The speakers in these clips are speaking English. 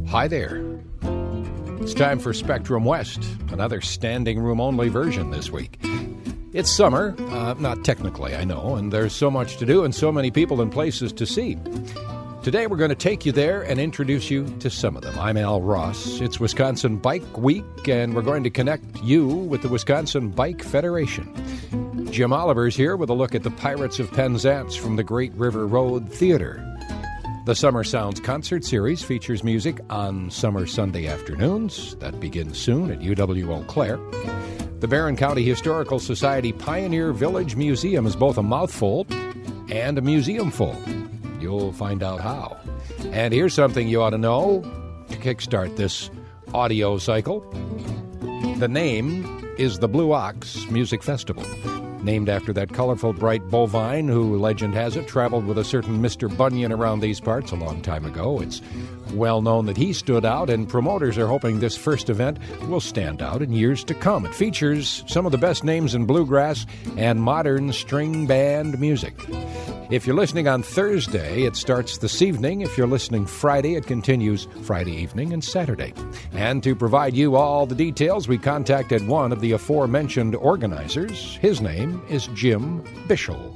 Hi there. It's time for Spectrum West, another standing room only version this week. It's summer, not technically, I know, and there's so much to do and so many people and places to see. Today we're going to take you there and introduce you to some of them. I'm Al Ross. It's Wisconsin Bike Week, and we're going to connect you with the Wisconsin Bike Federation. Jim Oliver's here with a look at the Pirates of Penzance from the Great River Road Theater. The Summer Sounds concert series features music on summer Sunday afternoons. That begins soon at UW Eau Claire. The Barron County Historical Society Pioneer Village Museum is both a mouthful and a museum full. You'll find out how. And here's something you ought to know to kickstart this audio cycle. The name is the Blue Ox Music Festival, named after that colorful, bright bovine who, legend has it, traveled with a certain Mr. Bunyan around these parts a long time ago. It's well known that he stood out, and promoters are hoping this first event will stand out in years to come. It features some of the best names in bluegrass and modern string band music. If you're listening on Thursday, it starts this evening. If you're listening Friday, it continues Friday evening and Saturday. And to provide you all the details, we contacted one of the aforementioned organizers. His name is Jim Bischel.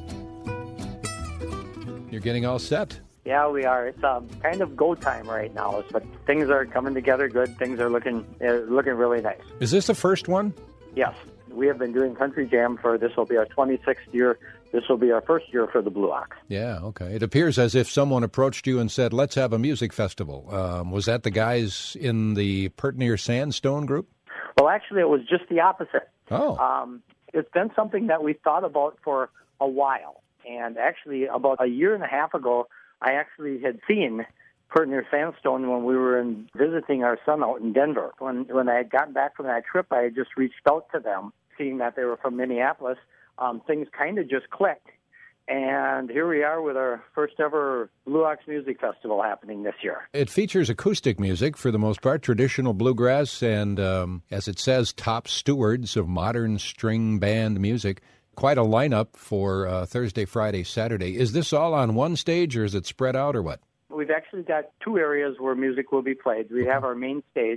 You're getting all set? Yeah, we are. It's kind of go time right now, but things are coming together good. Things are looking really nice. Is this the first one? Yes. We have been doing Country Jam this will be our 26th year. This will be our first year for the Blue Ox. Yeah, okay. It appears as if someone approached you and said, let's have a music festival. Was that the guys in the Pertnier Sandstone group? Well, actually, it was just the opposite. Oh. It's been something that we thought about for a while. And actually, about a year and a half ago, I actually had seen Pertnier Sandstone when we were visiting our son out in Denver. When I had gotten back from that trip, I had just reached out to them, seeing that they were from Minneapolis. Things kind of just clicked. And here we are with our first ever Blue Ox Music Festival happening this year. It features acoustic music for the most part, traditional bluegrass, and as it says, top stewards of modern string band music. Quite a lineup for Thursday, Friday, Saturday. Is this all on one stage, or is it spread out, or what? We've actually got two areas where music will be played. We have our main stage,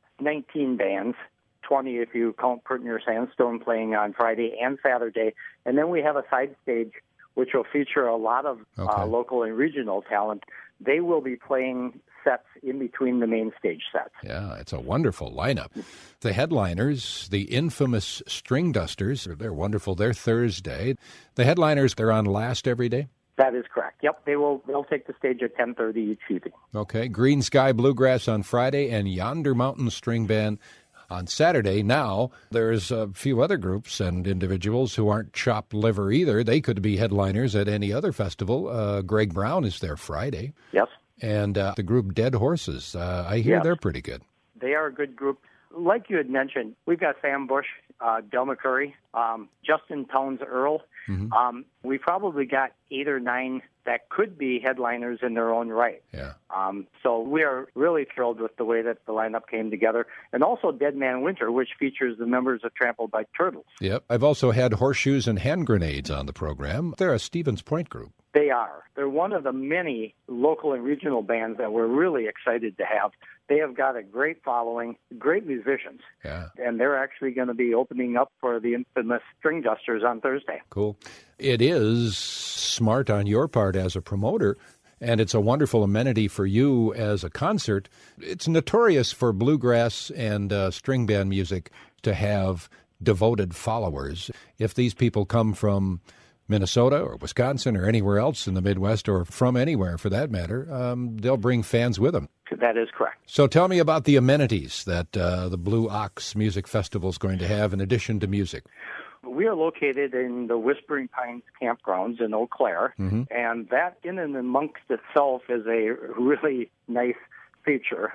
19 bands, 20 if you count Pertnier Sandstone playing on Friday and Saturday. And then we have a side stage, which will feature a lot of local and regional talent. They will be playing sets in between the main stage sets. Yeah, it's a wonderful lineup. The headliners, the infamous String Dusters, they're wonderful. They're Thursday. The headliners, they're on last every day? That is correct. Yep, they'll take the stage at 10:30 each evening. Okay, Green Sky Bluegrass on Friday and Yonder Mountain String Band on Saturday. Now, there's a few other groups and individuals who aren't chopped liver either. They could be headliners at any other festival. Greg Brown is there Friday. Yes. And the group Dead Horses. I hear they're pretty good. They are a good group. Like you had mentioned, we've got Sam Bush, Del McCurry, Justin Towns Earl. Mm-hmm. We probably got 8 or 9 that could be headliners in their own right. Yeah. So we are really thrilled with the way that the lineup came together. And also Dead Man Winter, which features the members of Trampled by Turtles. Yep. I've also had Horseshoes and Hand Grenades on the program. They're a Stevens Point group. They are. They're one of the many local and regional bands that we're really excited to have. They have got a great following, great musicians. Yeah. And they're actually going to be opening up for the infamous String Dusters on Thursday. Cool. It is smart on your part as a promoter, and it's a wonderful amenity for you as a concert. It's notorious for bluegrass and string band music to have devoted followers. If these people come from Minnesota or Wisconsin or anywhere else in the Midwest, or from anywhere for that matter, they'll bring fans with them. That is correct. So tell me about the amenities that the Blue Ox Music Festival is going to have in addition to music. We are located in the Whispering Pines campgrounds in Eau Claire, mm-hmm. and that in and amongst itself is a really nice feature.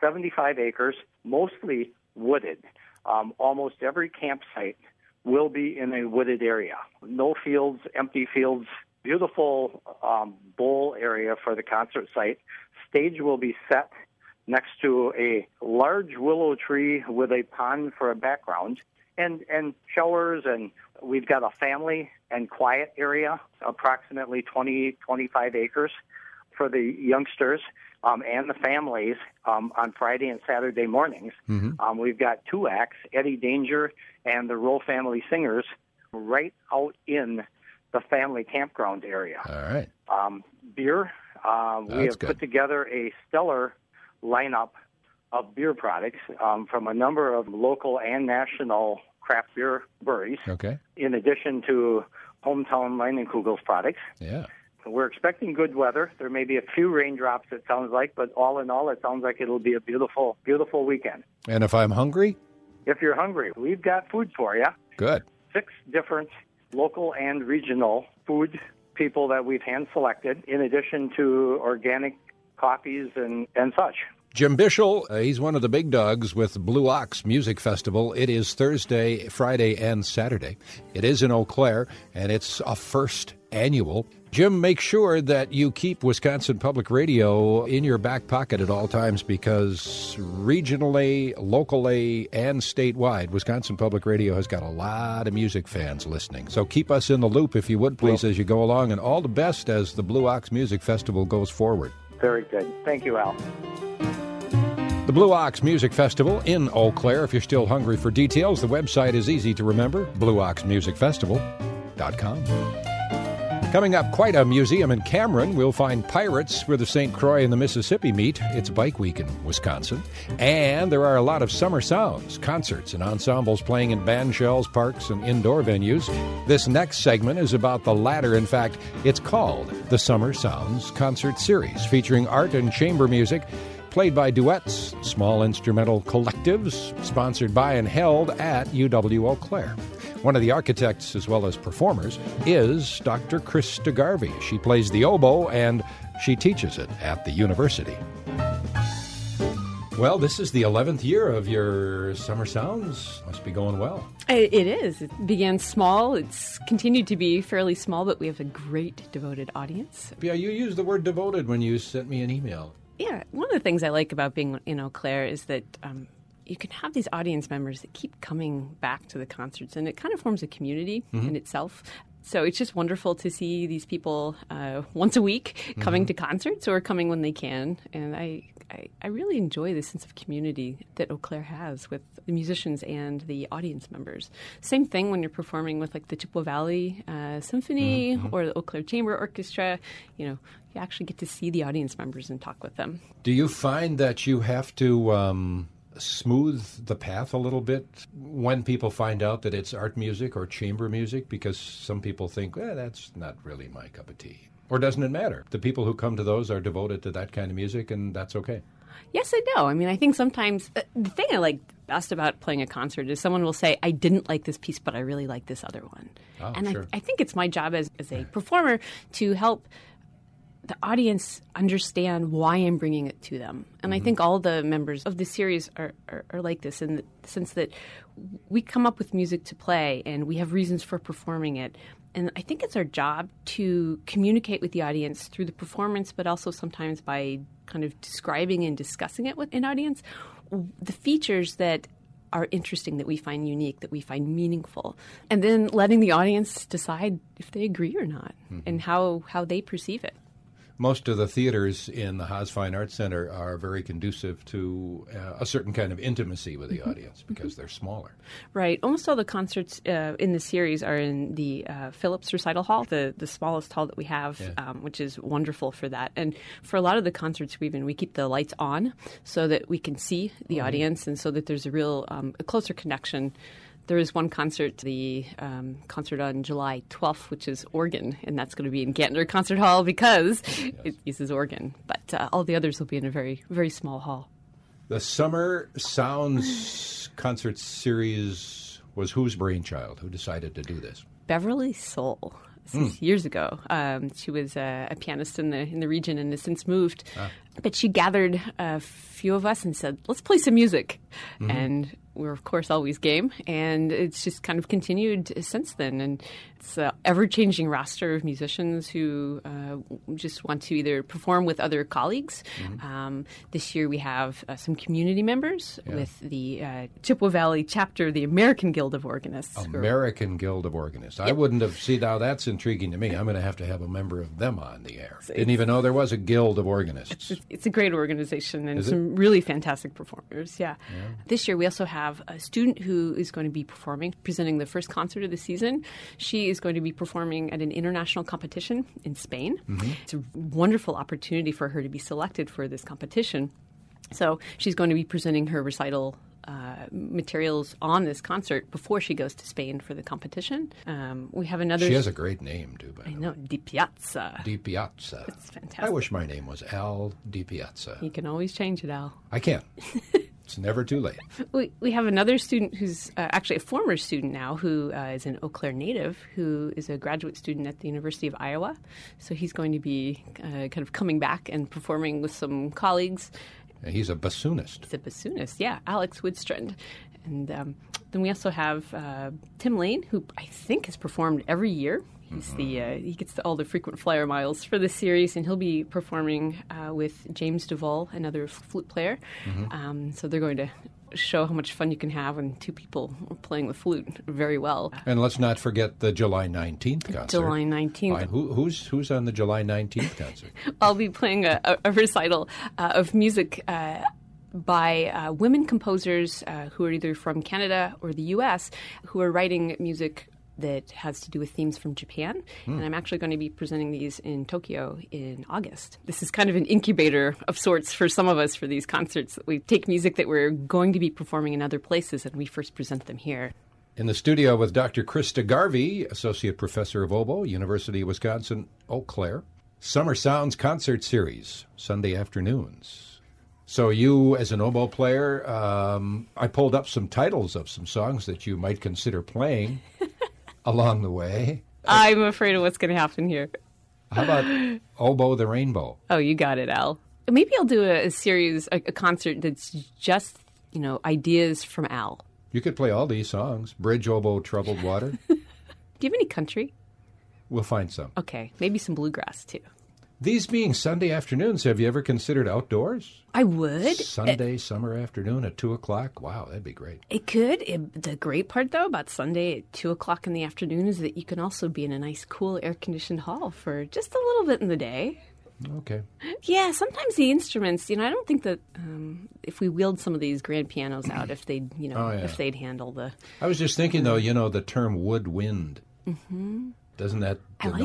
75 acres, mostly wooded. Almost every campsite will be in a wooded area. No fields, empty fields, beautiful bowl area for the concert site. Stage will be set next to a large willow tree with a pond for a background, and showers, and we've got a family and quiet area, approximately 20, 25 acres. for the youngsters and the families on Friday and Saturday mornings. We've got two acts, Eddie Danger and the Rowe Family Singers, right out in the family campground area. All right. Beer. We have put together a stellar lineup of beer products from a number of local and national craft beer breweries. Okay. In addition to hometown Leinenkugel's products. Yeah. We're expecting good weather. There may be a few raindrops, it sounds like, but all in all, it sounds like it'll be a beautiful, beautiful weekend. And if I'm hungry? If you're hungry, we've got food for you. Good. 6 different local and regional food people that we've hand-selected, in addition to organic coffees and such. Jim Bischel, he's one of the big dogs with Blue Ox Music Festival. It is Thursday, Friday, and Saturday. It is in Eau Claire, and it's a first annual. Jim, make sure that you keep Wisconsin Public Radio in your back pocket at all times, because regionally, locally, and statewide, Wisconsin Public Radio has got a lot of music fans listening. So keep us in the loop, if you would, please, as you go along, and all the best as the Blue Ox Music Festival goes forward. Very good. Thank you, Al. The Blue Ox Music Festival in Eau Claire. If you're still hungry for details, the website is easy to remember, blueoxmusicfestival.com. Coming up, quite a museum in Cameron. We'll find pirates where the St. Croix and the Mississippi meet. It's Bike Week in Wisconsin. And there are a lot of summer sounds, concerts, and ensembles playing in band shells, parks, and indoor venues. This next segment is about the latter. In fact, it's called the Summer Sounds Concert Series, featuring art and chamber music played by duets, small instrumental collectives, sponsored by and held at UW Eau Claire. One of the architects, as well as performers, is Dr. Krista Garvey. She plays the oboe, and she teaches it at the university. Well, this is the 11th year of your Summer Sounds. Must be going well. It is. It began small. It's continued to be fairly small, but we have a great devoted audience. Yeah, you used the word devoted when you sent me an email. Yeah, one of the things I like about being in Eau Claire is that you can have these audience members that keep coming back to the concerts, and it kind of forms a community in itself. So it's just wonderful to see these people once a week coming to concerts or coming when they can. And I really enjoy the sense of community that Eau Claire has with the musicians and the audience members. Same thing when you're performing with like the Chippewa Valley Symphony or the Eau Claire Chamber Orchestra. You know, you actually get to see the audience members and talk with them. Do you find that you have to smooth the path a little bit when people find out that it's art music or chamber music? Because some people think, that's not really my cup of tea. Or doesn't it matter? The people who come to those are devoted to that kind of music, and that's okay. Yes, I know. I mean, I think sometimes the thing I like best about playing a concert is someone will say, I didn't like this piece, but I really like this other one. Oh, and sure. I think it's my job as a performer to help the audience understand why I'm bringing it to them. And I think all the members of the series are like this in the sense that we come up with music to play and we have reasons for performing it. And I think it's our job to communicate with the audience through the performance, but also sometimes by kind of describing and discussing it with an audience, the features that are interesting, that we find unique, that we find meaningful, and then letting the audience decide if they agree or not and how they perceive it. Most of the theaters in the Haas Fine Arts Center are very conducive to a certain kind of intimacy with the audience because they're smaller. Right. Almost all the concerts in the series are in the Phillips Recital Hall, the smallest hall that we have, which is wonderful for that. And for a lot of the concerts we keep the lights on so that we can see the audience and so that there's a real a closer connection. There is one concert, the concert on July 12th, which is organ, and that's going to be in Gantner Concert Hall because it uses organ. But all the others will be in a very, very small hall. The Summer Sounds Concert Series was whose brainchild? Who decided to do this? Beverly Soul. This is years ago. She was a pianist in the region and has since moved. But she gathered a few of us and said, let's play some music. And we're, of course, always game, and it's just kind of continued since then. And it's an ever-changing roster of musicians who just want to either perform with other colleagues. This year we have some community members with the Chippewa Valley chapter of the American Guild of Organists. American Guild of Organists. I wouldn't have seen now. That's intriguing to me. I'm going to have a member of them on the air. Didn't even know there was a Guild of Organists. It's a great organization and some really fantastic performers. Yeah. This year we also have a student who is going to be performing, presenting the first concert of the season. She is going to be performing at an international competition in Spain. It's a wonderful opportunity for her to be selected for this competition. So she's going to be presenting her recital materials on this concert before she goes to Spain for the competition. We have another... She has a great name, too. I know, Di Piazza. Di Piazza. It's fantastic. I wish my name was Al Di Piazza. You can always change it, Al. I can. It's never too late. We have another student who's actually a former student now who is an Eau Claire native who is a graduate student at the University of Iowa. So he's going to be kind of coming back and performing with some colleagues. He's a bassoonist. He's a bassoonist, yeah, Alex Woodstrand. And then we also have Tim Lane, who I think has performed every year. He's he gets all the frequent flyer miles for the series, and he'll be performing with James Duvall, another flute player. So they're going to show how much fun you can have when two people are playing the flute very well. And let's not forget the July 19th concert. July 19th. Who's on the July 19th concert? I'll be playing a recital of music by women composers who are either from Canada or the U.S. who are writing music that has to do with themes from Japan. And I'm actually going to be presenting these in Tokyo in August. This is kind of an incubator of sorts for some of us for these concerts. We take music that we're going to be performing in other places and we first present them here. In the studio with Dr. Krista Garvey, Associate Professor of Oboe, University of Wisconsin, Eau Claire. Summer Sounds Concert Series, Sunday afternoons. So you, as an oboe player, I pulled up some titles of some songs that you might consider playing along the way. I'm afraid of what's going to happen here. How about Oboe the Rainbow? Oh, you got it, Al. Maybe I'll do a series, a concert that's just, ideas from Al. You could play all these songs. Bridge, Oboe, Troubled Water. Do you have any country? We'll find some. Okay, maybe some bluegrass, too. These being Sunday afternoons, have you ever considered outdoors? I would. Sunday, summer afternoon at 2 o'clock? Wow, that'd be great. It could. The great part, though, about Sunday at 2 o'clock in the afternoon is that you can also be in a nice, cool, air-conditioned hall for just a little bit in the day. Okay. Yeah, sometimes the instruments, I don't think that if we wheeled some of these grand pianos out, if they'd, if they'd handle the... I was just thinking, though, the term woodwind. Mm-hmm. Doesn't that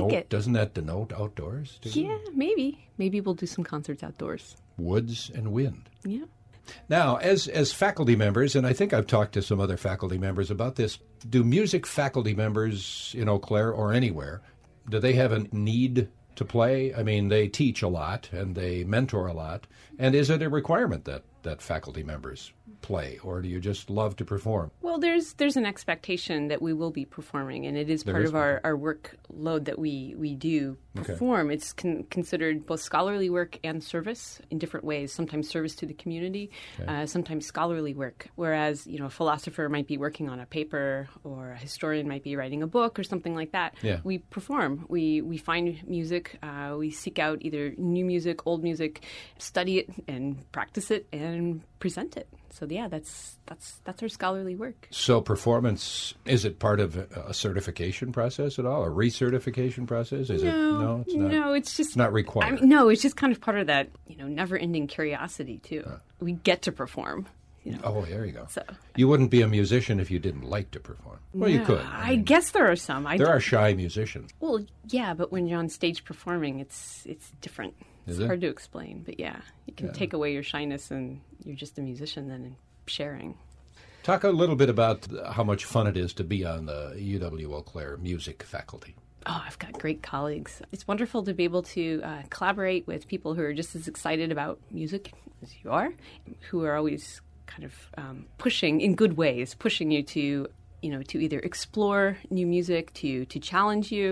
denote outdoors? Yeah, maybe. Maybe we'll do some concerts outdoors. Woods and wind. Yeah. Now, as faculty members, and I think I've talked to some other faculty members about this, do music faculty members in Eau Claire or anywhere, do they have a need to play? I mean, they teach a lot and they mentor a lot. And is it a requirement that faculty members play, or do you just love to perform? Well, there's an expectation that we will be performing, and it is part of our workload that we do perform. Okay. It's considered both scholarly work and service in different ways. Sometimes service to the community, sometimes scholarly work. Whereas, a philosopher might be working on a paper, or a historian might be writing a book or something like that. Yeah. We perform. We find music. We seek out either new music, old music, study it and practice it and present it. So yeah, that's our scholarly work. So performance, is it part of a certification process at all, a recertification process? Is it? No, it's not. No, it's just not required. No, it's just kind of part of that, never-ending curiosity too. We get to perform. Oh, there you go. So, you wouldn't be a musician if you didn't like to perform. Well, you could. I guess there are some. There are shy musicians. Well, yeah, but when you're on stage performing, it's different. It's hard to explain, but yeah, you can take away your shyness and you're just a musician then and sharing. Talk a little bit about how much fun it is to be on the UW Eau Claire music faculty. Oh, I've got great colleagues. It's wonderful to be able to collaborate with people who are just as excited about music as you are, who are always kind of pushing, in good ways, pushing you to, to either explore new music, to challenge you,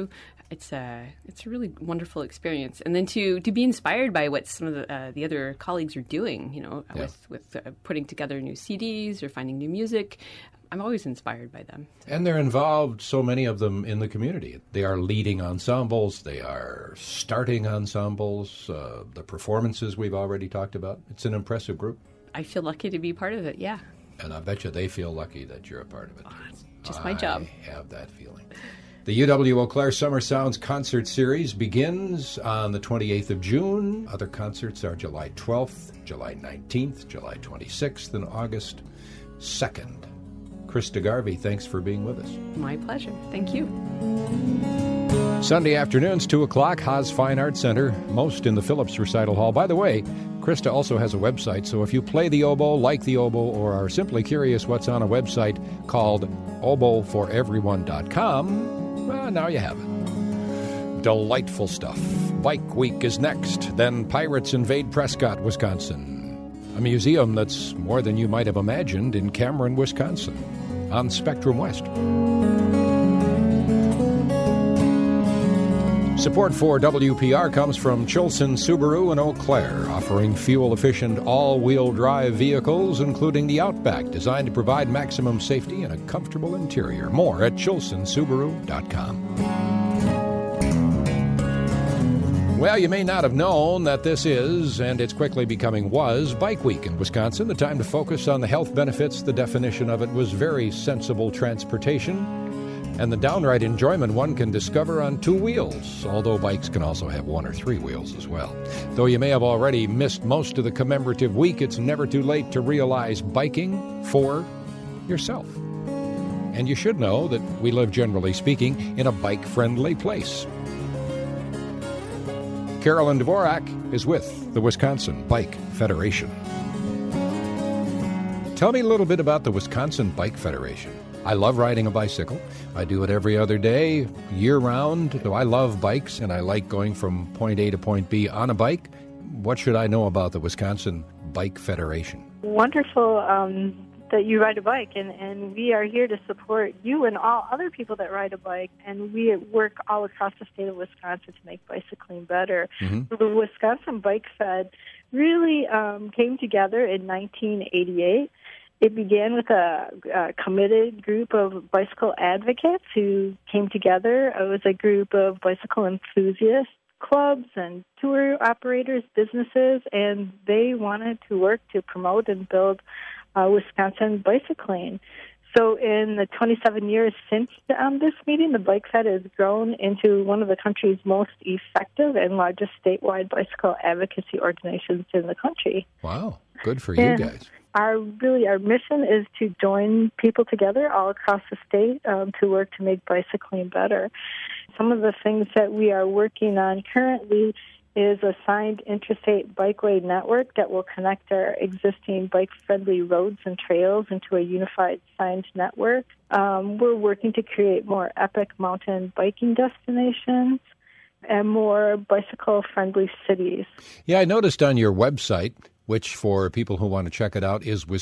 It's a really wonderful experience, and then to be inspired by what some of the other colleagues are doing, with putting together new CDs or finding new music. I'm always inspired by them. And they're involved, so many of them, in the community. They are leading ensembles. They are starting ensembles. The performances we've already talked about. It's an impressive group. I feel lucky to be part of it, yeah. And I bet you they feel lucky that you're a part of it. Oh, it's just my job. I have that feeling. The UW Eau Claire Summer Sounds Concert Series begins on the 28th of June. Other concerts are July 12th, July 19th, July 26th, and August 2nd. Krista Garvey, thanks for being with us. My pleasure. Thank you. Sunday afternoons, 2 o'clock, Haas Fine Arts Center, most in the Phillips Recital Hall. By the way, Krista also has a website, so if you play the oboe, like the oboe, or are simply curious what's on a website called oboeforeveryone.com, well, now you have it. Delightful stuff. Bike Week is next. Then Pirates Invade Prescott, Wisconsin. A museum that's more than you might have imagined in Cameron, Wisconsin, on Spectrum West. Support for WPR comes from Chilson Subaru in Eau Claire, offering fuel-efficient all-wheel drive vehicles, including the Outback, designed to provide maximum safety and a comfortable interior. More at chilsonsubaru.com. Well, you may not have known that this is, and it's quickly becoming was, Bike Week in Wisconsin. The time to focus on the health benefits. The definition of it was very sensible transportation, and the downright enjoyment one can discover on two wheels, although bikes can also have one or three wheels as well. Though you may have already missed most of the commemorative week, it's never too late to realize biking for yourself. And you should know that we live, generally speaking, in a bike-friendly place. Carolyn Dvorak is with the Wisconsin Bike Federation. Tell me a little bit about the Wisconsin Bike Federation. I love riding a bicycle. I do it every other day, year-round. So I love bikes, and I like going from point A to point B on a bike. What should I know about the Wisconsin Bike Federation? Wonderful that you ride a bike, and we are here to support you and all other people that ride a bike, and we work all across the state of Wisconsin to make bicycling better. Mm-hmm. The Wisconsin Bike Fed really came together in 1988. It began with a committed group of bicycle advocates who came together. It was a group of bicycle enthusiasts, clubs and tour operators, businesses, and they wanted to work to promote and build Wisconsin bicycling. So in the 27 years since this meeting, the Bike Fed has grown into one of the country's most effective and largest statewide bicycle advocacy organizations in the country. Wow, good for you guys. Our mission is to join people together all across the state to work to make bicycling better. Some of the things that we are working on currently is a signed interstate bikeway network that will connect our existing bike-friendly roads and trails into a unified signed network. We're working to create more epic mountain biking destinations and more bicycle-friendly cities. Yeah, I noticed on your website, which for people who want to check it out is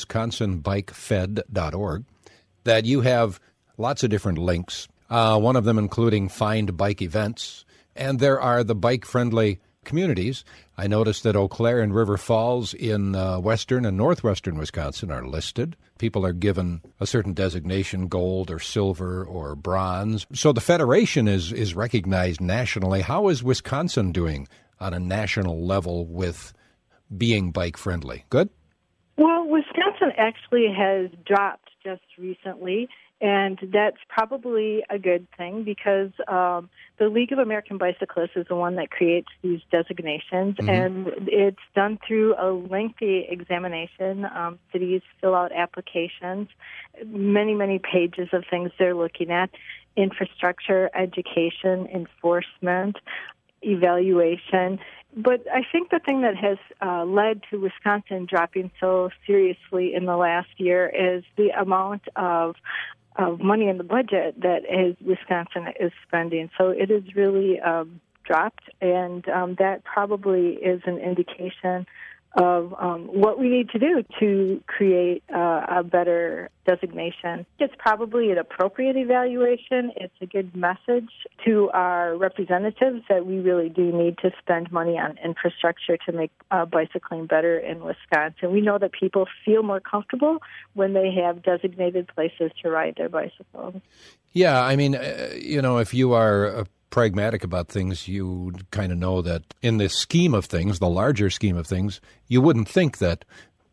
wisconsinbikefed.org, that you have lots of different links, one of them including Find Bike Events, and there are the bike-friendly communities. I noticed that Eau Claire and River Falls in western and northwestern Wisconsin are listed. People are given a certain designation, gold or silver or bronze. So the Federation is recognized nationally. How is Wisconsin doing on a national level with being bike-friendly? Good? Well, Wisconsin actually has dropped just recently, and that's probably a good thing because the League of American Bicyclists is the one that creates these designations, mm-hmm. and it's done through a lengthy examination. Cities fill out applications, many, many pages of things they're looking at: infrastructure, education, enforcement, evaluation. But I think the thing that has led to Wisconsin dropping so seriously in the last year is the amount of money in the budget that Wisconsin is spending. So it has really dropped, and that probably is an indication of what we need to do to create a better designation. It's probably an appropriate evaluation. It's a good message to our representatives that we really do need to spend money on infrastructure to make bicycling better in Wisconsin. We know that people feel more comfortable when they have designated places to ride their bicycles. Yeah, I mean, if you are pragmatic about things, you kind of know that in the scheme of things, the larger scheme of things, you wouldn't think that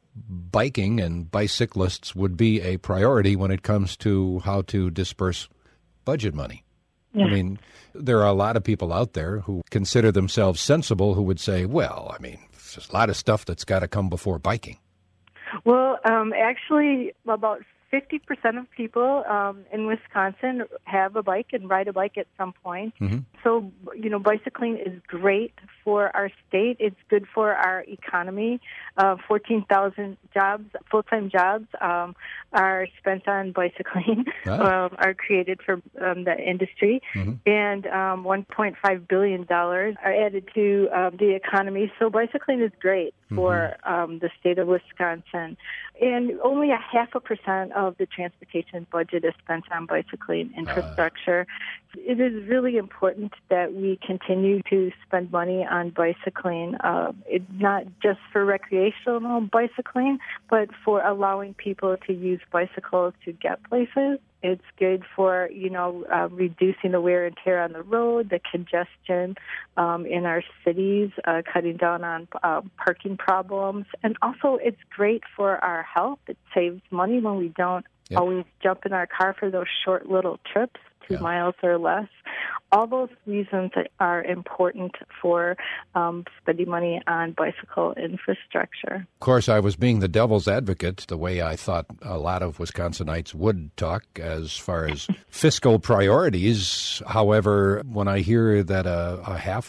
biking and bicyclists would be a priority when it comes to how to disperse budget money. Yeah. I mean, there are a lot of people out there who consider themselves sensible who would say, well, I mean, there's a lot of stuff that's got to come before biking. Well, actually, about 50% of people in Wisconsin have a bike and ride a bike at some point. Mm-hmm. So, bicycling is great for our state. It's good for our economy. 14,000 jobs, full-time jobs, are spent on bicycling, are created for the industry. Mm-hmm. And $1.5 billion are added to the economy. So bicycling is great for the state of Wisconsin. And only 0.5% of the transportation budget is spent on bicycling infrastructure. It is really important that we continue to spend money on bicycling. It's not just for recreational bicycling, but for allowing people to use bicycles to get places. It's good for, reducing the wear and tear on the road, the congestion in our cities, cutting down on parking problems. And also it's great for our health. It saves money when we don't always jump in our car for those short little trips, 2 miles or less. All those reasons are important for spending money on bicycle infrastructure. Of course, I was being the devil's advocate, the way I thought a lot of Wisconsinites would talk as far as fiscal priorities. However, when I hear that a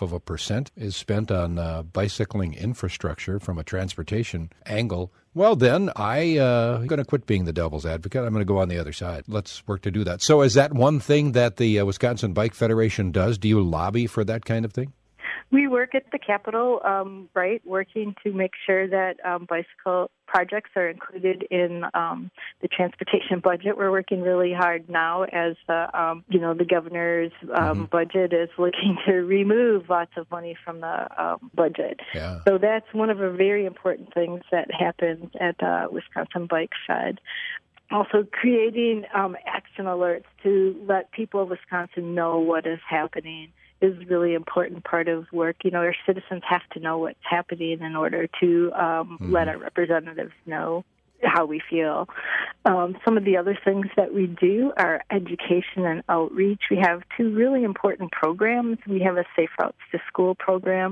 0.5% is spent on bicycling infrastructure from a transportation angle, well, then I'm going to quit being the devil's advocate. I'm going to go on the other side. Let's work to do that. So is that one thing that the Wisconsin Bike Federation does? Do you lobby for that kind of thing? We work at the Capitol, working to make sure that bicycle projects are included in the transportation budget. We're working really hard now as the governor's budget is looking to remove lots of money from the budget. Yeah. So that's one of the very important things that happens at Wisconsin Bike Fed. Also creating action alerts to let people of Wisconsin know what is happening is a really important part of work. Our citizens have to know what's happening in order to let our representatives know how we feel. Some of the other things that we do are education and outreach. We have 2 really important programs. We have a Safe Routes to School program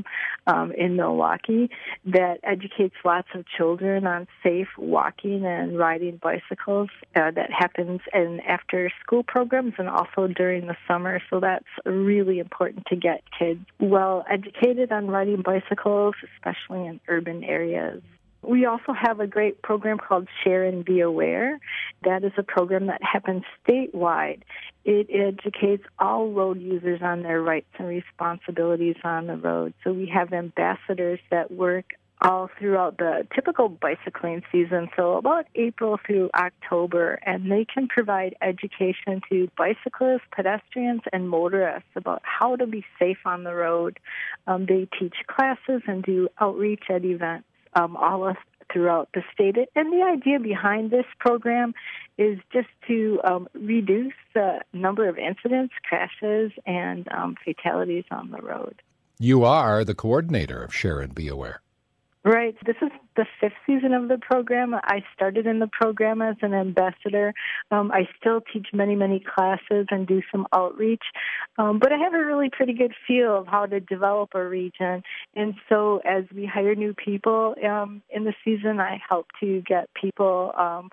in Milwaukee that educates lots of children on safe walking and riding bicycles. That happens in after-school programs and also during the summer. So that's really important to get kids well educated on riding bicycles, especially in urban areas. We also have a great program called Share and Be Aware. That is a program that happens statewide. It educates all road users on their rights and responsibilities on the road. So we have ambassadors that work all throughout the typical bicycling season, so about April through October, and they can provide education to bicyclists, pedestrians, and motorists about how to be safe on the road. They teach classes and do outreach at events all throughout the state. And the idea behind this program is just to reduce the number of incidents, crashes, and fatalities on the road. You are the coordinator of Share and Be Aware. Right. This is the 5th season of the program. I started in the program as an ambassador. I still teach many, many classes and do some outreach. But I have a really pretty good feel of how to develop a region. And so as we hire new people in the season, I help to get people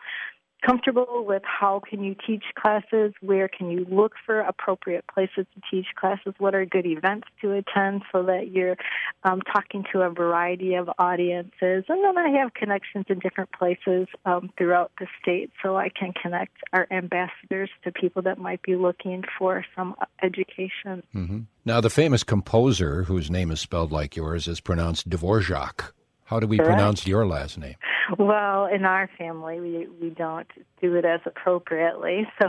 comfortable with how can you teach classes, where can you look for appropriate places to teach classes, what are good events to attend so that you're talking to a variety of audiences. And then I have connections in different places throughout the state so I can connect our ambassadors to people that might be looking for some education. Mm-hmm. Now, the famous composer, whose name is spelled like yours, is pronounced Dvorak. How do we Correct. pronounce your last name? Well, in our family, we don't do it as appropriately, so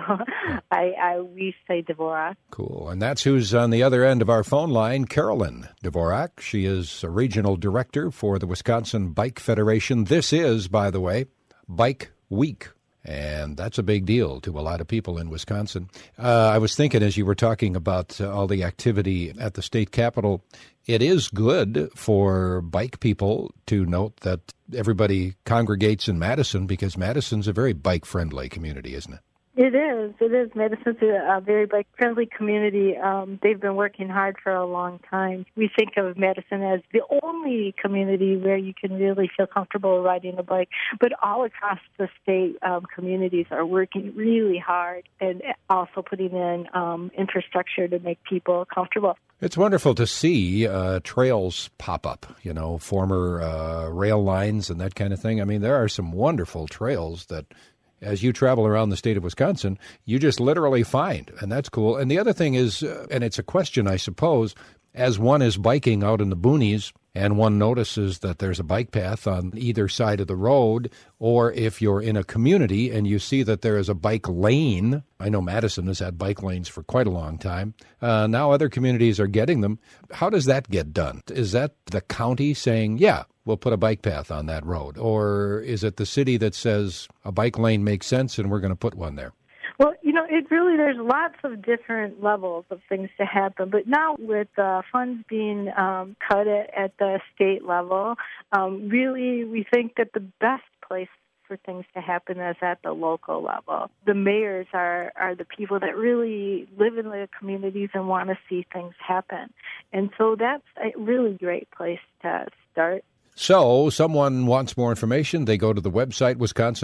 we say Dvorak. Cool. And that's who's on the other end of our phone line, Carolyn Dvorak. She is a regional director for the Wisconsin Bike Federation. This is, by the way, Bike Week. And that's a big deal to a lot of people in Wisconsin. I was thinking as you were talking about all the activity at the state capitol, it is good for bike people to note that everybody congregates in Madison because Madison's a very bike-friendly community, isn't it? It is. Madison's a very bike-friendly community. They've been working hard for a long time. We think of Madison as the only community where you can really feel comfortable riding a bike. But all across the state, communities are working really hard and also putting in infrastructure to make people comfortable. It's wonderful to see trails pop up, former rail lines and that kind of thing. I mean, there are some wonderful trails that, as you travel around the state of Wisconsin, you just literally find, and that's cool. And the other thing is, and it's a question, I suppose, as one is biking out in the boonies and one notices that there's a bike path on either side of the road, or if you're in a community and you see that there is a bike lane. I know Madison has had bike lanes for quite a long time. Now other communities are getting them. How does that get done? Is that the county saying, yeah, we'll put a bike path on that road? Or is it the city that says a bike lane makes sense and we're going to put one there? Well, there's lots of different levels of things to happen. But now with funds being cut at the state level, really we think that the best place for things to happen is at the local level. The mayors are the people that really live in the communities and want to see things happen. And so that's a really great place to start. So someone wants more information, they go to the website,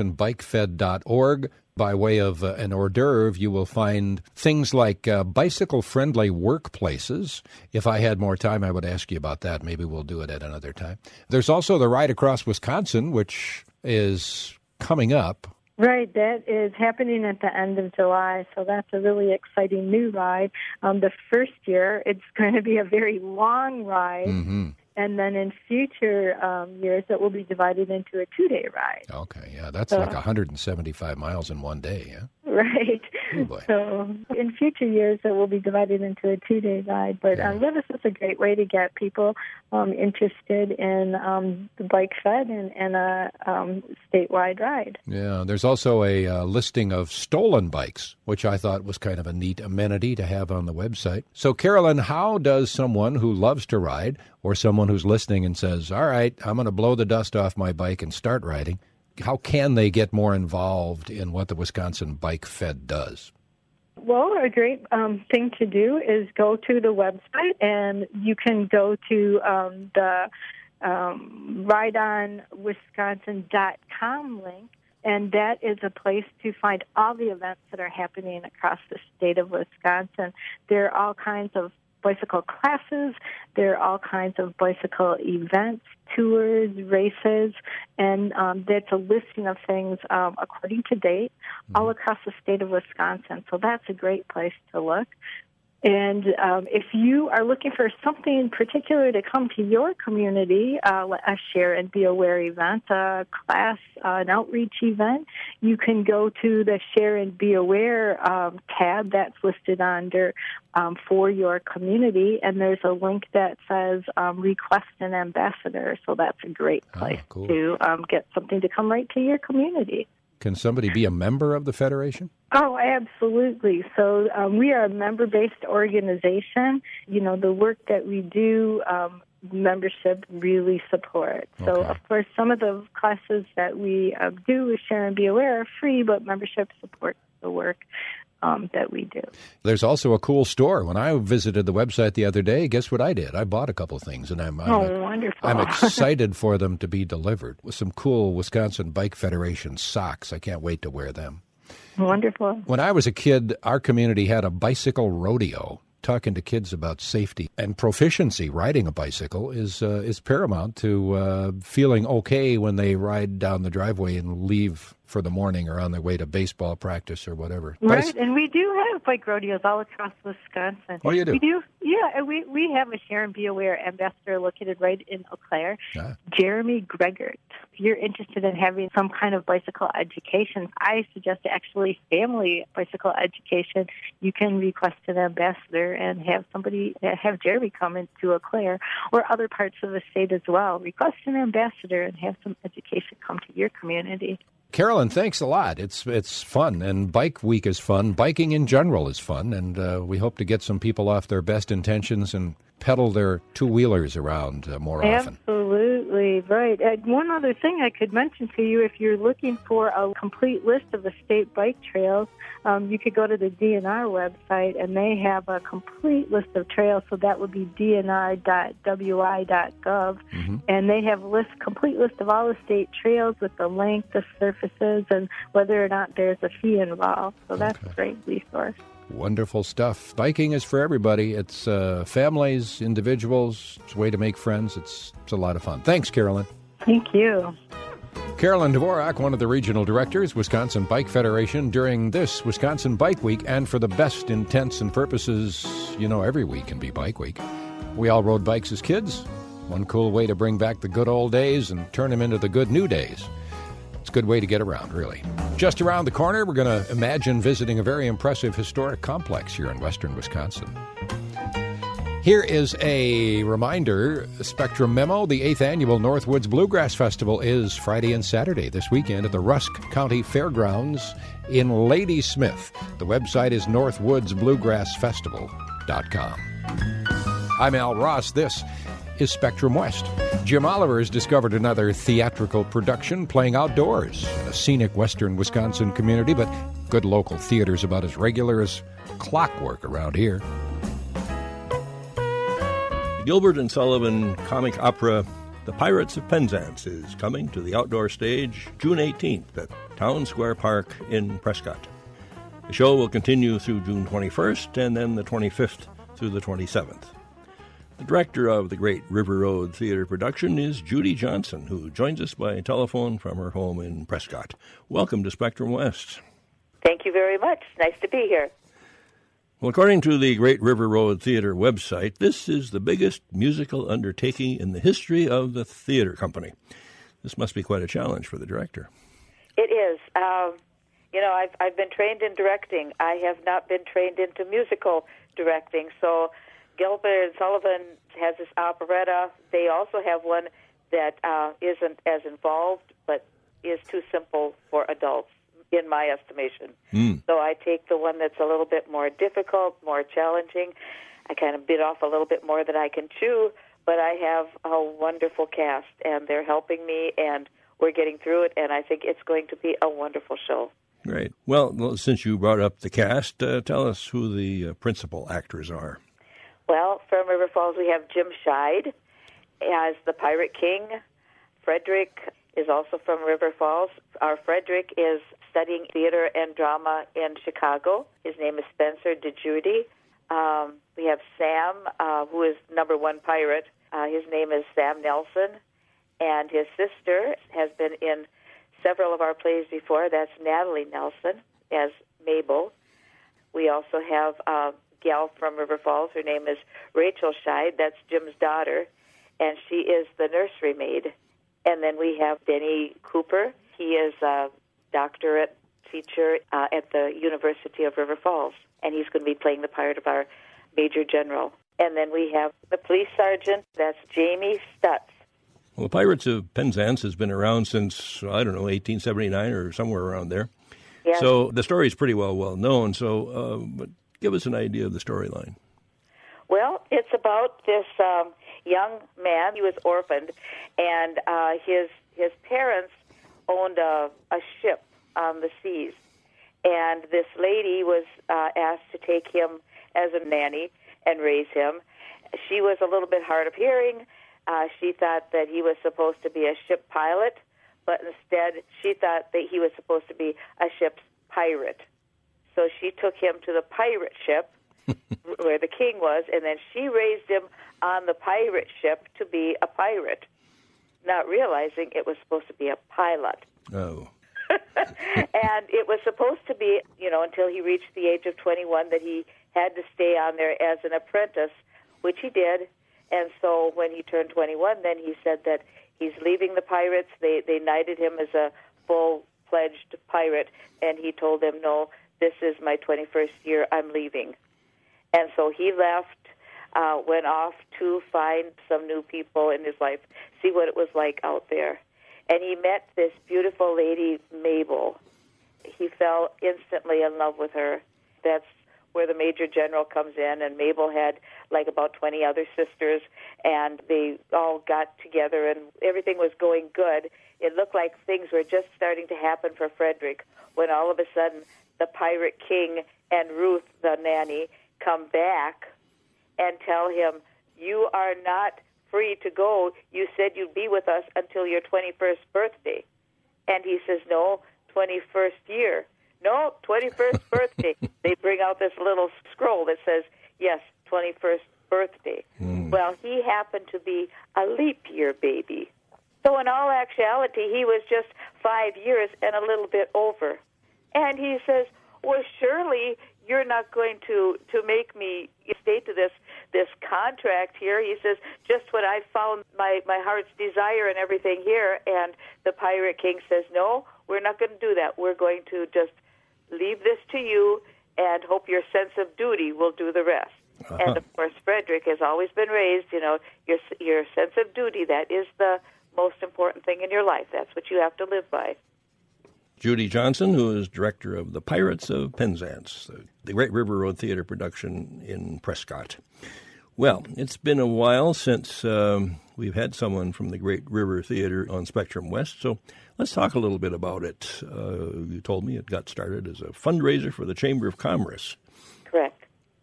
wisconsinbikefed.org. By way of an hors d'oeuvre, you will find things like bicycle-friendly workplaces. If I had more time, I would ask you about that. Maybe we'll do it at another time. There's also the Ride Across Wisconsin, which is coming up. Right, that is happening at the end of July, so that's a really exciting new ride. The first year, it's going to be a very long ride. Mm-hmm. And then in future years, it will be divided into a 2-day ride. Okay, yeah, that's like 175 miles in one day, yeah? Right. Oh, boy. So in future years, it will be divided into a 2-day ride. But this is a great way to get people interested in the Bike Fed and a statewide ride. Yeah, there's also a listing of stolen bikes, which I thought was kind of a neat amenity to have on the website. So, Carolyn, how does someone who loves to ride or someone who's listening and says, all right, I'm going to blow the dust off my bike and start riding, how can they get more involved in what the Wisconsin Bike Fed does? Well, a great thing to do is go to the website, and you can go to the rideonwisconsin.com link, and that is a place to find all the events that are happening across the state of Wisconsin. There are all kinds of bicycle classes, there are all kinds of bicycle events, tours, races, and that's a listing of things according to date all across the state of Wisconsin. So that's a great place to look. And if you are looking for something particular to come to your community, a Share and Be Aware event, a class, an outreach event, you can go to the Share and Be Aware tab that's listed under for your community, and there's a link that says Request an Ambassador. So that's a great place to get something to come right to your community. Can somebody be a member of the Federation? Oh, absolutely. So we are a member-based organization. The work that we do, membership really supports. So, of course, some of the classes that we do with Share and Be Aware are free, but membership supports the work that we do. There's also a cool store. When I visited the website the other day, guess what I did? I bought a couple things, and I'm wonderful. I'm excited for them to be delivered with some cool Wisconsin Bike Federation socks. I can't wait to wear them. Wonderful. When I was a kid, our community had a bicycle rodeo. Talking to kids about safety and proficiency riding a bicycle is paramount to feeling okay when they ride down the driveway and leave for the morning or on their way to baseball practice or whatever. Right, and we do have bike rodeos all across Wisconsin. Oh, you do? We do, yeah. And we have a Sharon Be Aware ambassador located right in Eau Claire, Jeremy Gregert. If you're interested in having some kind of bicycle education, I suggest actually family bicycle education. You can request an ambassador and have Jeremy come into Eau Claire or other parts of the state as well. Request an ambassador and have some education come to your community. Carolyn, thanks a lot. It's fun, and Bike Week is fun. Biking in general is fun, and we hope to get some people off their best intentions and pedal their two-wheelers around more often. Absolutely, right. One other thing I could mention to you, if you're looking for a complete list of the state bike trails, you could go to the DNR website, and they have a complete list of trails, so that would be dnr.wi.gov, and they have a complete list of all the state trails with the length, the surfaces, and whether or not there's a fee involved. So that's a great resource. Wonderful stuff. Biking is for everybody. It's families, individuals. It's a way to make friends. It's a lot of fun. Thanks, Carolyn. Thank you. Carolyn Dvorak, one of the regional directors, Wisconsin Bike Federation, during this Wisconsin Bike Week, and for the best intents and purposes, every week can be Bike Week. We all rode bikes as kids. One cool way to bring back the good old days and turn them into the good new days. It's a good way to get around, really. Just around the corner, we're going to imagine visiting a very impressive historic complex here in western Wisconsin. Here is a reminder, Spectrum Memo. The 8th Annual Northwoods Bluegrass Festival is Friday and Saturday this weekend at the Rusk County Fairgrounds in Ladysmith. The website is northwoodsbluegrassfestival.com. I'm Al Ross. This is Spectrum West. Jim Oliver has discovered another theatrical production playing outdoors in a scenic western Wisconsin community, but good local theater's about as regular as clockwork around here. Gilbert and Sullivan comic opera The Pirates of Penzance is coming to the outdoor stage June 18th at Town Square Park in Prescott. The show will continue through June 21st and then the 25th through the 27th. The director of the Great River Road Theater production is Judy Johnson, who joins us by telephone from her home in Prescott. Welcome to Spectrum West. Thank you very much. Nice to be here. Well, according to the Great River Road Theater website, this is the biggest musical undertaking in the history of the theater company. This must be quite a challenge for the director. It is. I've been trained in directing. I have not been trained into musical directing, so Gilbert and Sullivan has this operetta. They also have one that isn't as involved, but is too simple for adults, in my estimation. So I take the one that's a little bit more difficult, more challenging. I kind of bit off a little bit more than I can chew, but I have a wonderful cast, and they're helping me, and we're getting through it, and I think it's going to be a wonderful show. Great. Well, since you brought up the cast, tell us who the principal actors are. Well, from River Falls, we have Jim Scheid as the Pirate King. Frederick is also from River Falls. Our Frederick is studying theater and drama in Chicago. His name is Spencer DeJudy. We have Sam, who is number one pirate. His name is Sam Nelson. And his sister has been in several of our plays before. That's Natalie Nelson as Mabel. We also have a gal from River Falls. Her name is Rachel Scheid. That's Jim's daughter. And she is the nursery maid. And then we have Denny Cooper. He is a doctorate teacher at the University of River Falls. And he's going to be playing the part of our Major General. And then we have the police sergeant. That's Jamie Stutz. Well, the Pirates of Penzance has been around since, 1879 or somewhere around there. Yes. So the story is pretty well known. So but give us an idea of the storyline. Well, it's about this young man. He was orphaned, and his parents owned a ship on the seas. And this lady was asked to take him as a nanny and raise him. She was a little bit hard of hearing. She thought that he was supposed to be a ship pilot, but instead she thought that he was supposed to be a ship's pirate. So she took him to the pirate ship where the king was, and then she raised him on the pirate ship to be a pirate, not realizing it was supposed to be a pilot. Oh. And it was supposed to be, until he reached the age of 21 that he had to stay on there as an apprentice, which he did. And so when he turned 21, then he said that he's leaving the Pirates. They knighted him as a full-fledged pirate, and he told them, no, this is my 21st year, I'm leaving. And so he left, went off to find some new people in his life, see what it was like out there. And he met this beautiful lady, Mabel. He fell instantly in love with her. That's where the Major General comes in, and Mabel had like about 20 other sisters, and they all got together, and everything was going good. It looked like things were just starting to happen for Frederick when all of a sudden the Pirate King and Ruth, the nanny, come back and tell him, you are not free to go. You said you'd be with us until your 21st birthday. And he says, no, 21st year. No, 21st birthday. They bring out this little scroll that says, yes, 21st birthday. Well, he happened to be a leap year baby. So in all actuality, he was just 5 years and a little bit over. And he says, well, surely you're not going to make me stay to this contract here. He says, just when I found my heart's desire and everything here. And the Pirate King says, no, we're not going to do that. We're going to just leave this to you and hope your sense of duty will do the rest. And, of course, Frederick has always been raised, your sense of duty, that is the most important thing in your life. That's what you have to live by. Judy Johnson, who is director of The Pirates of Penzance, the Great River Road Theater production in Prescott. Well, it's been a while since we've had someone from the Great River Theater on Spectrum West, so let's talk a little bit about it. You told me it got started as a fundraiser for the Chamber of Commerce. Correct.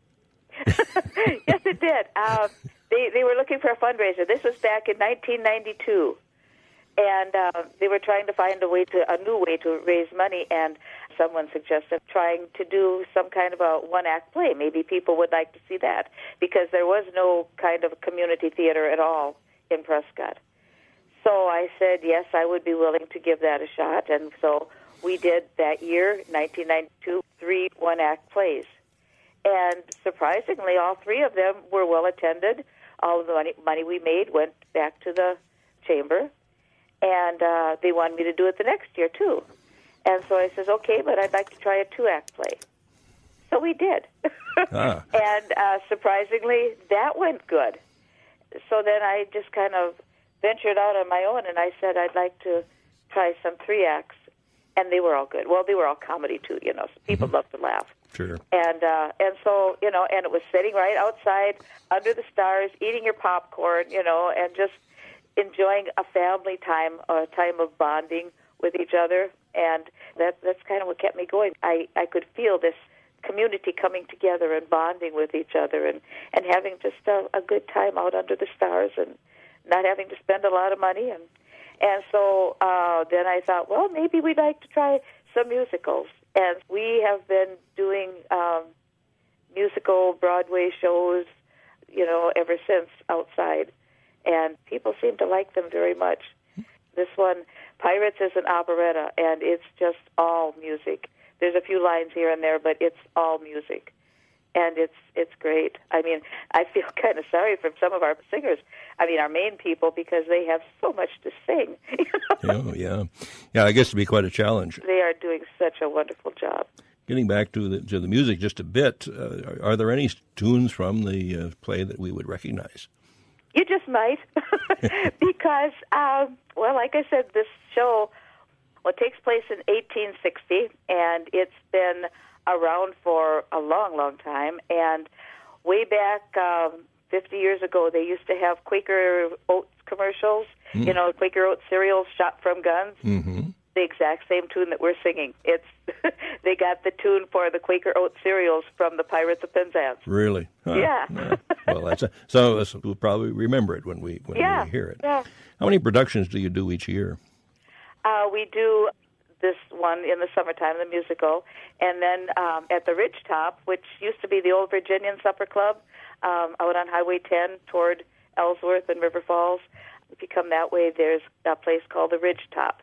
Yes, it did. They were looking for a fundraiser. This was back in 1992. And they were trying to find a new way to raise money, and someone suggested trying to do some kind of a one-act play. Maybe people would like to see that, because there was no kind of community theater at all in Prescott. So I said, yes, I would be willing to give that a shot, and so we did that year, 1992, 3 one-act plays. And surprisingly, all 3 of them were well attended. All of the money we made went back to the chamber. And they wanted me to do it the next year, too. And so I says, okay, but I'd like to try a 2-act play. So we did. And surprisingly, that went good. So then I just kind of ventured out on my own, and I said I'd like to try some 3 acts. And they were all good. Well, they were all comedy, too, so people love to laugh. Sure. And so, and it was sitting right outside under the stars, eating your popcorn, and just enjoying a family time, a time of bonding with each other, and that's kind of what kept me going. I could feel this community coming together and bonding with each other and having just a good time out under the stars and not having to spend a lot of money. And so then I thought, well, maybe we'd like to try some musicals. And we have been doing musical Broadway shows, ever since outside. And people seem to like them very much. This one, Pirates, is an operetta, and it's just all music. There's a few lines here and there, but it's all music. And it's great. I mean, I feel kind of sorry for some of our singers, our main people, because they have so much to sing. Yeah, I guess it'd be quite a challenge. They are doing such a wonderful job. Getting back to the music just a bit, are there any tunes from the play that we would recognize? You just might, because, like I said, this show, takes place in 1860, and it's been around for a long, long time. And way back 50 years ago, they used to have Quaker Oats commercials, Quaker Oats cereals shot from guns. Mm-hmm. The exact same tune that we're singing. It's they got the tune for the Quaker Oats cereals from the Pirates of Penzance. Really? Yeah. Well, so we'll probably remember it when we hear it. Yeah. How many productions do you do each year? We do this one in the summertime, the musical, and then at the Ridgetop, which used to be the Old Virginian Supper Club, out on Highway 10 toward Ellsworth and River Falls. If you come that way, there's a place called the Ridgetop.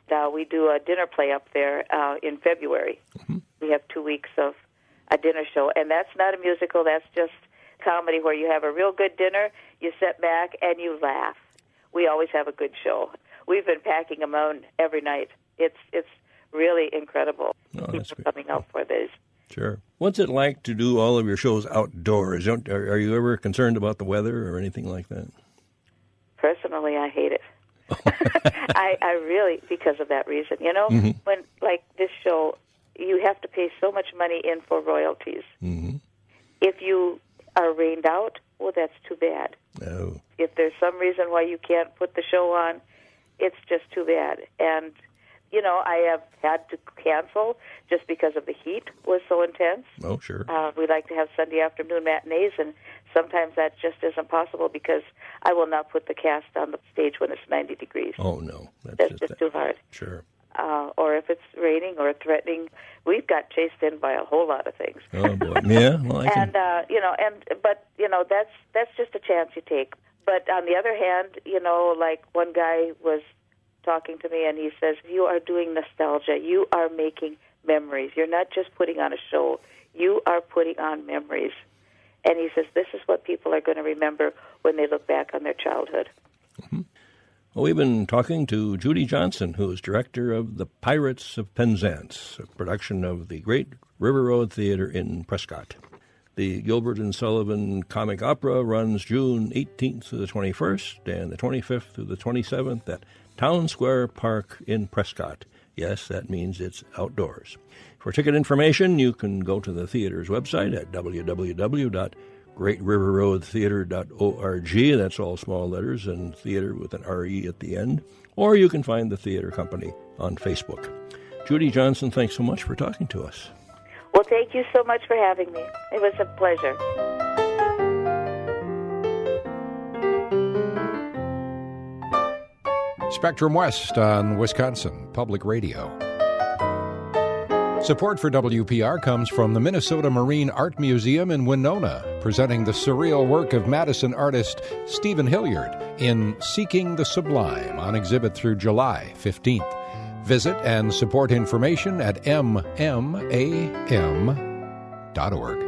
we do a dinner play up there in February. Mm-hmm. We have 2 weeks of a dinner show, and that's not a musical. That's just comedy where you have a real good dinner, you sit back, and you laugh. We always have a good show. We've been packing them out every night. It's really incredible. People coming out for this. Sure. What's it like to do all of your shows outdoors? Are you ever concerned about the weather or anything like that? Personally, I hate it. I really, because of that reason. You know, mm-hmm. when, like this show, you have to pay so much money in for royalties. Mm-hmm. If you are rained out, well, that's too bad. Oh. If there's some reason why you can't put the show on, it's just too bad. And, you know, I have had to cancel just because of the heat was so intense. Oh, sure. We like to have Sunday afternoon matinees, and sometimes that just isn't possible because I will not put the cast on the stage when it's 90 degrees. Oh, no. That's just too hard. Sure. Or if it's raining or threatening, we've got chased in by a whole lot of things. Oh boy, yeah. Well, that's just a chance you take. But on the other hand, you know, like one guy was talking to me and he says, "You are doing nostalgia. You are making memories. You're not just putting on a show. You are putting on memories." And he says, "This is what people are going to remember when they look back on their childhood." Mm-hmm. Well, we've been talking to Judy Johnson, who is director of The Pirates of Penzance, a production of the Great River Road Theater in Prescott. The Gilbert and Sullivan Comic Opera runs June 18th through the 21st and the 25th through the 27th at Town Square Park in Prescott. Yes, that means it's outdoors. For ticket information, you can go to the theater's website at www.greatriverroadtheater.org. That's all small letters and theater with an R-E at the end. Or you can find the theater company on Facebook. Judy Johnson, thanks so much for talking to us. Well, thank you so much for having me. It was a pleasure. Spectrum West on Wisconsin Public Radio. Support for WPR comes from the Minnesota Marine Art Museum in Winona, presenting the surreal work of Madison artist Stephen Hilliard in Seeking the Sublime on exhibit through July 15th. Visit and support information at mmam.org.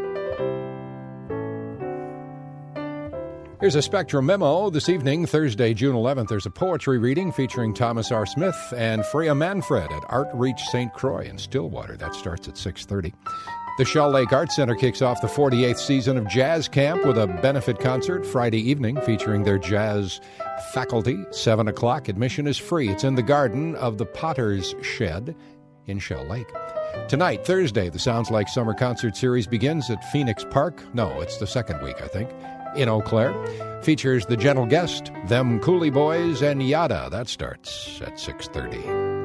Here's a Spectrum memo. This evening, Thursday, June 11th, there's a poetry reading featuring Thomas R. Smith and Freya Manfred at Art Reach St. Croix in Stillwater. That starts at 6:30. The Shell Lake Arts Center kicks off the 48th season of Jazz Camp with a benefit concert Friday evening featuring their jazz faculty. 7 o'clock. Admission is free. It's in the garden of the Potter's Shed in Shell Lake. Tonight, Thursday, the Sounds Like Summer concert series begins at Phoenix Park. No, it's the second week, I think. In Eau Claire. Features The Gentle Guest, Them Cooley Boys, and Yada. That starts at 6:30.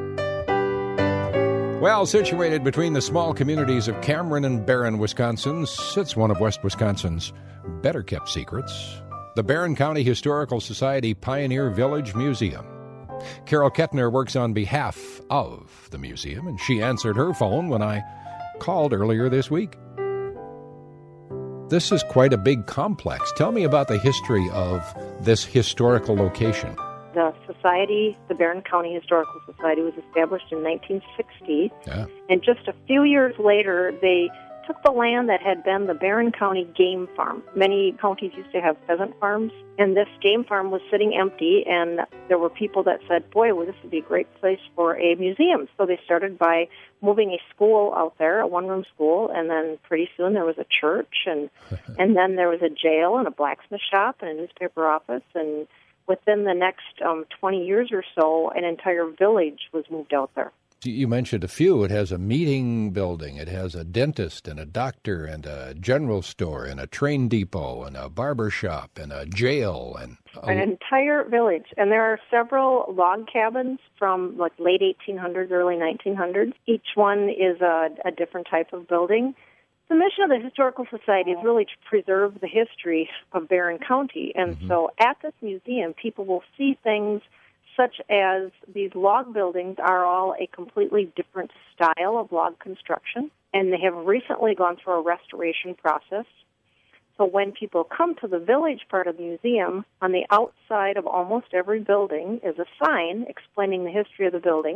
Well, situated between the small communities of Cameron and Barron, Wisconsin, sits one of West Wisconsin's better-kept secrets, the Barron County Historical Society Pioneer Village Museum. Carol Kettner works on behalf of the museum, and she answered her phone when I called earlier this week. This is quite a big complex. Tell me about the history of this historical location. The society, the Barron County Historical Society, was established in 1960. Yeah. And just a few years later, they took the land that had been the Barron County Game Farm. Many counties used to have pheasant farms, and this game farm was sitting empty, and there were people that said, boy, well, this would be a great place for a museum. So they started by moving a school out there, a one-room school, and then pretty soon there was a church, and then there was a jail and a blacksmith shop and a newspaper office, and within the next 20 years or so, an entire village was moved out there. You mentioned a few. It has a meeting building. It has a dentist and a doctor and a general store and a train depot and a barber shop and a jail. And an entire village. And there are several log cabins from like late 1800s, early 1900s. Each one is a different type of building. The mission of the Historical Society is really to preserve the history of Barron County. And so at this museum, people will see things such as these log buildings are all a completely different style of log construction, and they have recently gone through a restoration process. So when people come to the village part of the museum, on the outside of almost every building is a sign explaining the history of the building.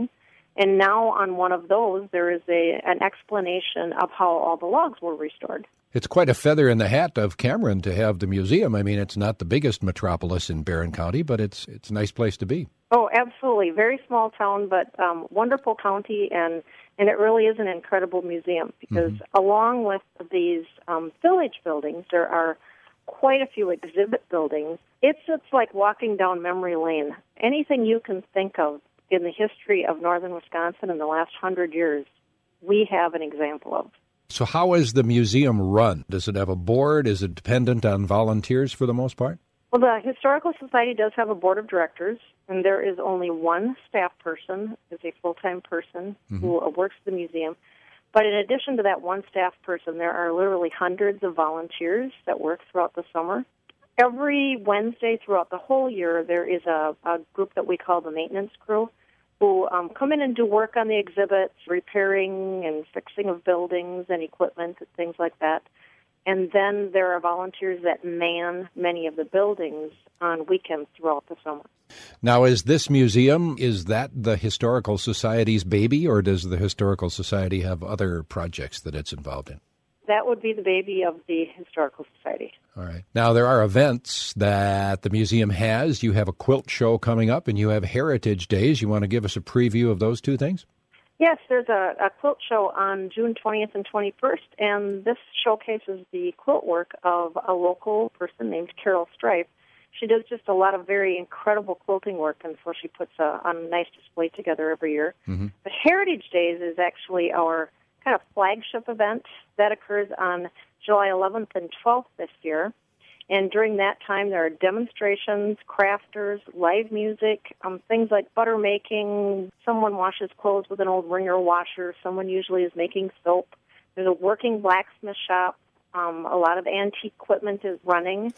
And now on one of those, there is an explanation of how all the logs were restored. It's quite a feather in the hat of Cameron to have the museum. I mean, it's not the biggest metropolis in Barron County, but it's a nice place to be. Oh, absolutely. Very small town, but wonderful county, and it really is an incredible museum because along with these village buildings, there are quite a few exhibit buildings. It's like walking down memory lane. Anything you can think of in the history of northern Wisconsin in the last 100 years, we have an example of. So how is the museum run? Does it have a board? Is it dependent on volunteers for the most part? Well, the Historical Society does have a board of directors, and there is only one staff person, is a full-time person who works the museum. But in addition to that one staff person, there are literally hundreds of volunteers that work throughout the summer. Every Wednesday throughout the whole year, there is a group that we call the maintenance crew who come in and do work on the exhibits, repairing and fixing of buildings and equipment and things like that. And then there are volunteers that man many of the buildings on weekends throughout the summer. Now, is this museum, is that the Historical Society's baby, or does the Historical Society have other projects that it's involved in? That would be the baby of the Historical Society. All right. Now, there are events that the museum has. You have a quilt show coming up, and you have Heritage Days. You want to give us a preview of those two things? Yes, there's a quilt show on June 20th and 21st, and this showcases the quilt work of a local person named Carol Stripe. She does just a lot of very incredible quilting work, and so she puts a nice display together every year. But Heritage Days is actually our kind of flagship event that occurs on July 11th and 12th this year. And during that time, there are demonstrations, crafters, live music, things like butter making. Someone washes clothes with an old wringer washer. Someone usually is making soap. There's a working blacksmith shop. A lot of antique equipment is running.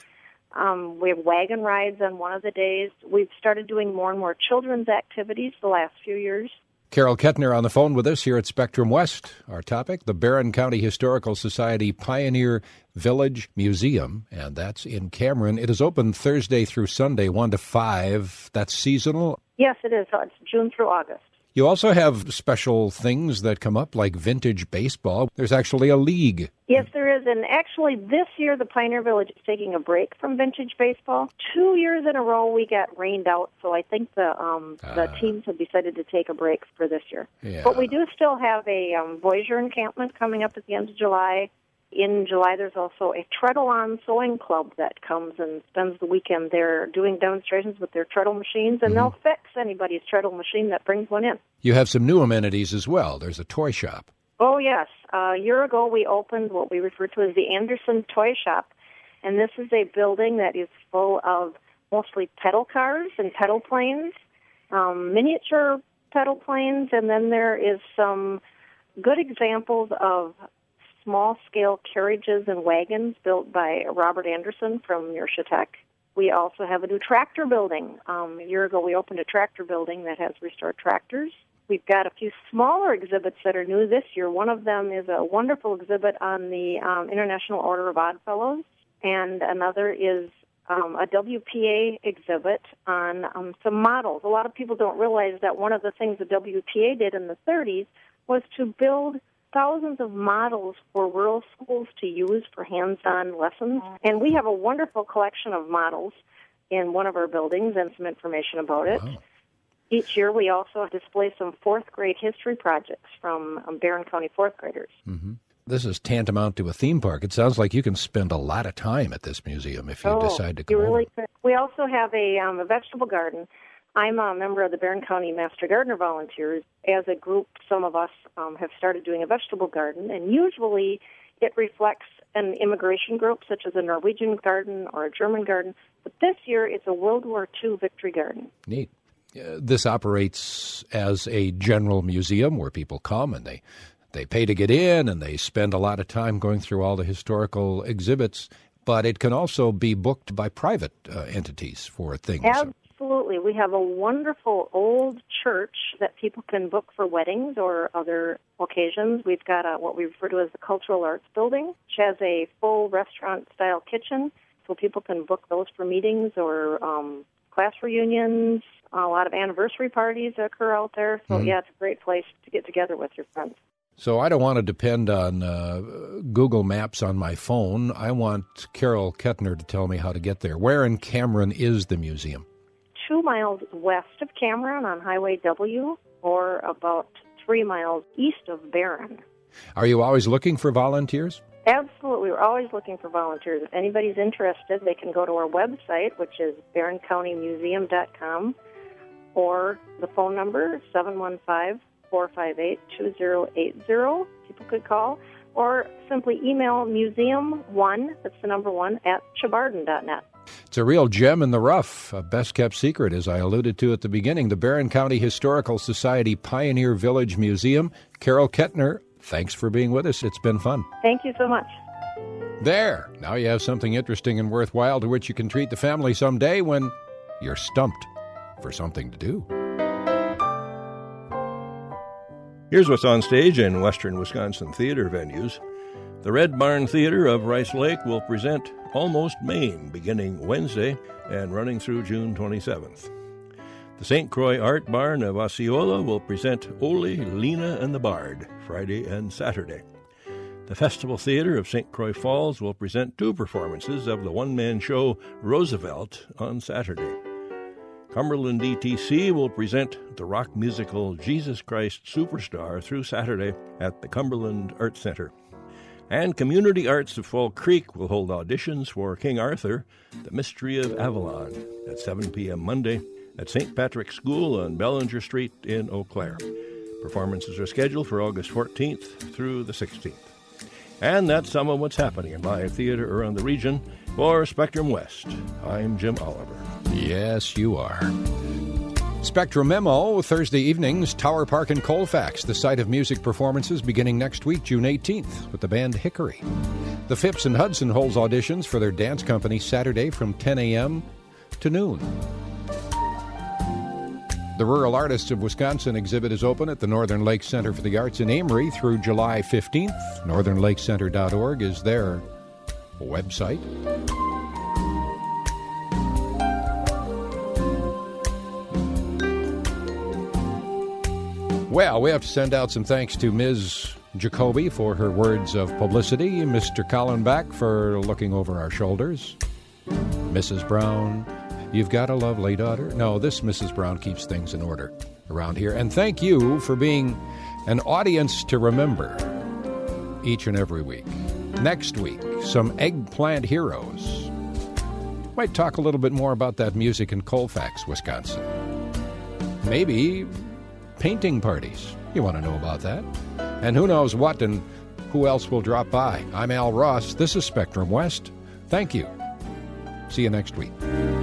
We have wagon rides on one of the days. We've started doing more and more children's activities the last few years. Carol Kettner on the phone with us here at Spectrum West. Our topic, the Barron County Historical Society Pioneer Village Museum, and that's in Cameron. It is open Thursday through Sunday, 1 to 5. That's seasonal? Yes, it is. It's June through August. You also have special things that come up, like vintage baseball. There's actually a league. Yes, there is. And actually, this year, the Pioneer Village is taking a break from vintage baseball. 2 years in a row, we got rained out, so I think the teams have decided to take a break for this year. Yeah. But we do still have a Voyageur encampment coming up at the end of July. In July, there's also a treadle-on sewing club that comes and spends the weekend there doing demonstrations with their treadle machines, and they'll fix anybody's treadle machine that brings one in. You have some new amenities as well. There's a toy shop. Oh, yes. A year ago, we opened what we refer to as the Anderson Toy Shop, and this is a building that is full of mostly pedal cars and pedal planes, miniature pedal planes, and then there is some good examples of small-scale carriages and wagons built by Robert Anderson from Nersha. We also have a new tractor building. A year ago, we opened a tractor building that has restored tractors. We've got a few smaller exhibits that are new this year. One of them is a wonderful exhibit on the International Order of Oddfellows, and another is a WPA exhibit on some models. A lot of people don't realize that one of the things the WPA did in the 30s was to build thousands of models for rural schools to use for hands-on lessons. And we have a wonderful collection of models in one of our buildings and some information about it. Wow. Each year we also display some fourth-grade history projects from Barron County fourth graders. This is tantamount to a theme park. It sounds like you can spend a lot of time at this museum if you decide to come over. Really could. We also have a vegetable garden. I'm a member of the Barron County Master Gardener Volunteers. As a group, some of us have started doing a vegetable garden, and usually it reflects an immigration group, such as a Norwegian garden or a German garden. But this year, it's a World War II victory garden. Neat. This operates as a general museum where people come and they pay to get in, and they spend a lot of time going through all the historical exhibits, but it can also be booked by private entities for things. Absolutely. We have a wonderful old church that people can book for weddings or other occasions. We've got what we refer to as the Cultural Arts Building, which has a full restaurant-style kitchen, so people can book those for meetings or class reunions. A lot of anniversary parties occur out there. So, yeah, it's a great place to get together with your friends. So I don't want to depend on Google Maps on my phone. I want Carol Kettner to tell me how to get there. Where in Cameron is the museum? 2 miles west of Cameron on Highway W, or about 3 miles east of Barron. Are you always looking for volunteers? Absolutely. We're always looking for volunteers. If anybody's interested, they can go to our website, which is barroncountymuseum.com, or the phone number, 715-458-2080. People could call, or simply email museum1, that's the number 1, at chabarden.net. It's a real gem in the rough, a best-kept secret, as I alluded to at the beginning. The Barron County Historical Society Pioneer Village Museum. Carol Kettner, thanks for being with us. It's been fun. Thank you so much. There. Now you have something interesting and worthwhile to which you can treat the family someday when you're stumped for something to do. Here's what's on stage in Western Wisconsin theater venues. The Red Barn Theater of Rice Lake will present Almost Maine beginning Wednesday and running through June 27th. The St. Croix Art Barn of Osceola will present Ole, Lena, and the Bard Friday and Saturday. The Festival Theater of St. Croix Falls will present 2 performances of the one-man show Roosevelt on Saturday. Cumberland DTC will present the rock musical Jesus Christ Superstar through Saturday at the Cumberland Art Center. And Community Arts of Fall Creek will hold auditions for King Arthur, The Mystery of Avalon, at 7 p.m. Monday at St. Patrick's School on Bellinger Street in Eau Claire. Performances are scheduled for August 14th through the 16th. And that's some of what's happening in live theater around the region. For Spectrum West, I'm Jim Oliver. Yes, you are. Spectrum Memo, Thursday evenings, Tower Park in Colfax, the site of music performances beginning next week, June 18th, with the band Hickory. The Phipps and Hudson holds auditions for their dance company Saturday from 10 a.m. to noon. The Rural Artists of Wisconsin exhibit is open at the Northern Lakes Center for the Arts in Amory through July 15th. NorthernLakesCenter.org is their website. Well, we have to send out some thanks to Ms. Jacoby for her words of publicity, Mr. Collenbach for looking over our shoulders, Mrs. Brown, you've got a lovely daughter. No, this Mrs. Brown keeps things in order around here. And thank you for being an audience to remember each and every week. Next week, some Eggplant Heroes. Might talk a little bit more about that music in Colfax, Wisconsin. Maybe painting parties. You want to know about that. And who knows what and who else will drop by. I'm Al Ross. This is Spectrum West. Thank you. See you next week.